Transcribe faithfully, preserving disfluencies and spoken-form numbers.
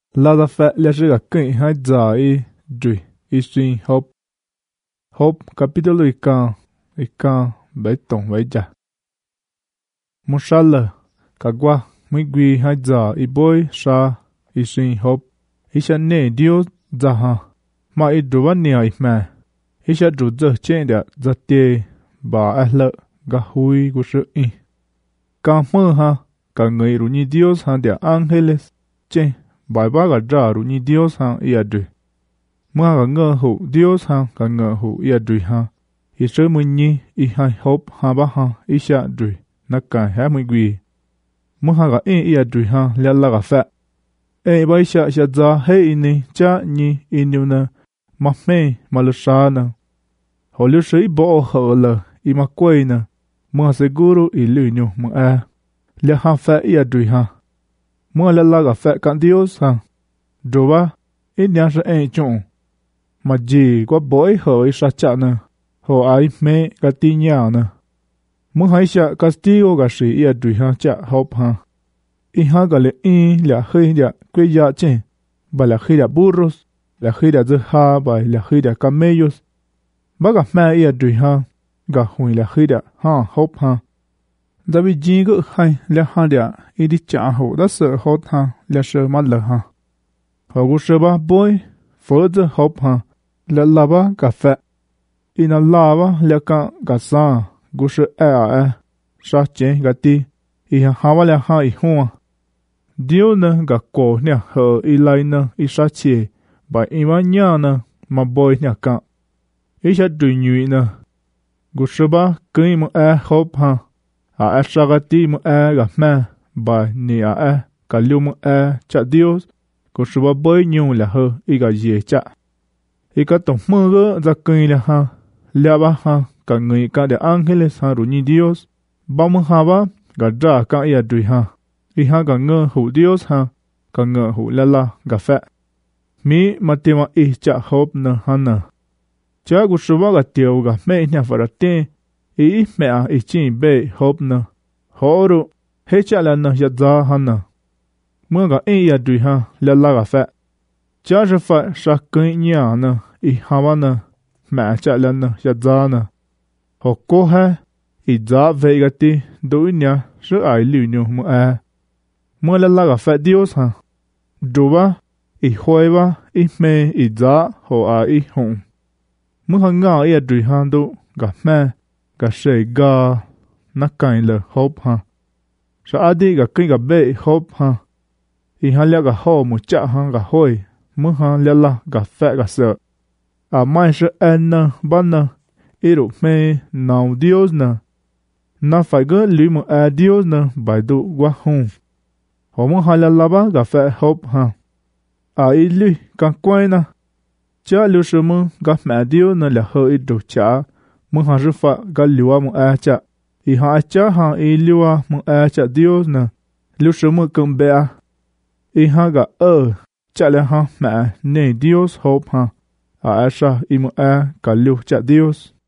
La da fe le shiga kin hai za i dri i sin hop. Hop capítulo ikan ikan bai tong bai ja. Mushala kagwa migwi hai za i boy sha i sin hop. Isha ne Dios za ha. Ma i druwa ni ai ma. Isha dru za chen da za te ba ahla ga hui gu shi i. Ka mơ ha ka người ru ni Dios ha da angeles chen. Bài ba ga ra ru ni Dios ha i adri. Mga ga ngơ hụ Dios ha ga ngơ hụ i adri ha. I sơ mơ nhi i hai hop ha ba ha i sha adri. Na ka ha mui gwi. Mga ga in i adri ha lia la ga fa. E ba i sha sha za he i ni cha nhi i niu na. Ma me ma lu sha na. Ho liu shi i bo o ho la i ma kway na. Mga seguro i lu niu mga a. Lia ha fa i adri ha. Mga la la ga fa kan Dios ha. Droba i nya sha e chong. Ma ji kwa boy ho i sha cha na. Ho ai me ga ti nya na. Mga hai sha castigo ga shi i adri ha cha hop ha. I ha ga le i la khi ya kwe ya chen. Ba la khi ya burros. La khi ya zi ha ba la khi ya camellos. Ba ga ma i adri ha. Ga hui la khi ya ha hop ha. Da vi ji gu hai la ha dia i di cha ho da se hot ha la she ma la ha. Ho gu she ba boy fo de hop ha la la ba ga fa. I na la ba la ka ga sa gu she a a sha chen ga ti i ha ha ba la ha i ho. Dio na ga ko nya ho i lai na i sha che ba i ma nya na ma boy nya ka. I sha du nyu na gu she ba kin mo a hop ha. A a shagati mo a ga ma ba ni a a ka liu mo a cha Dios ko shuba boy nyu la ho i ga ye cha i ka tong mo ga za kin la ha la ba ha ka ngi ka de angeles ha ru ni Dios ba mo ha ba ga dra ka ya dui ha i ha ga nge hu Dios ha ka nge hu la la ga fa mi ma te ma i cha hop na ha na cha gu shuba ga teo ga me nya fa ra te I mea I chin be hop na. Horu he cha la na ya za ha na. Mưa ga e ya dui ha la la ga fa. Cha je fa sha kin nya na I ha wa na. Ma cha la na ya za na. Ho ko ha I za ve ga ti do nya shu ai lu nyu mu a. Mưa la la ga fa Dios ha. Do ba I hoi ba I me I za ho a I hong. Mưa ha nga ya dui ha do ga ma. Ga she ga na kain le hop ha. Sha adi ga kin ga be hop ha. I ha lia ga ho mu cha ha ga hoi. Mu ha lia la ga fa ga se. A mai she en na ba na. I ru me nao Dios na. Na fai ga li mu a Dios na bai du gwa hong. Ho mu ha lia la ba ga fa hop ha. A i li ka kwai na. Cha liu shi mu ga ma Dios na la ho i du cha. Mu ha shi fa ga liwa mu a cha. I ha a cha ha i liwa mu a cha Dios na. Liu shi mu kum be a. I ha ga e. Cha le ha ma ne Dios hop ha. A a sha i mu a ga liu cha Dios.